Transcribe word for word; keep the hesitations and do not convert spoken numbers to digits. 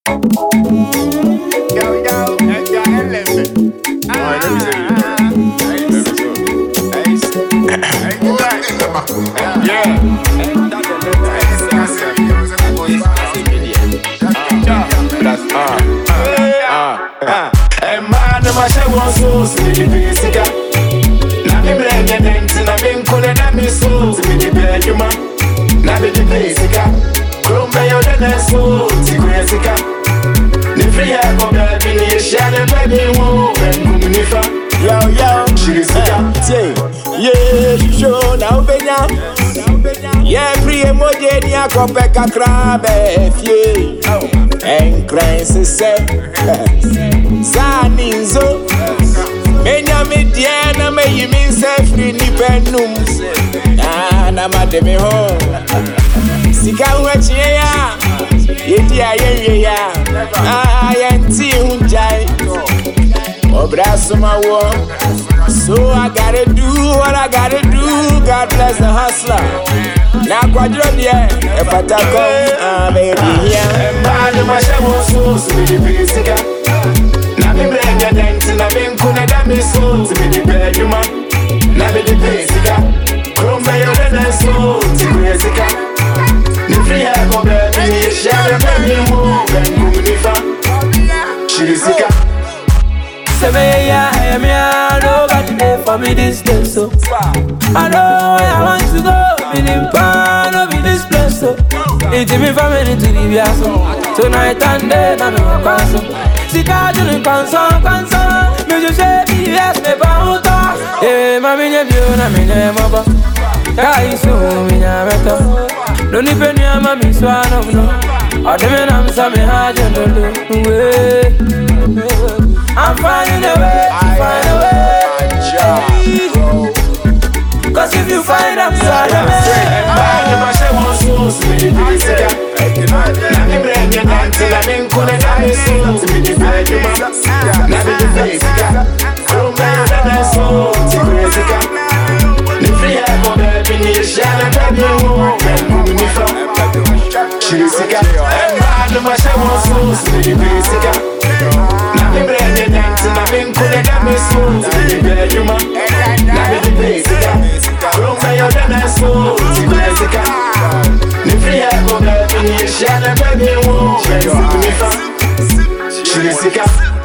Kopeka krabe fie enkrense se zaninzo menya medie na meyi min se fri ni penum na na mademe ho sika hwachie ya yedi ayewie ya ah yenti unjai obrasuma wo. So I gotta do what I gotta do. God bless the hustler. Now quadro yeah, if I talk ah baby yeah. Mbani mashawo so so the basic. Na me bring ya dance na me kuna da me so to me the bedroom. Na me the basic. Chrome me your dance so to basic. Ni free ya go baby ni share baby move and move ni fa. Shirisika. Say yeah, I mean nobody there for me this day so. I know where I want to go. Me in pan of this place so. It's me family to the biaso. Tonight and day na me canso. Sika juni canso canso. Me just say yes me pauta. Eh mami nye bio na me nye maba. Kai so me nya meto. No ni pe ni ama mi so anom no. Odeme na msa me haje no lo. I'm finding a way, to find a way. Cause if you find I'm sorry, I'm Shirisika.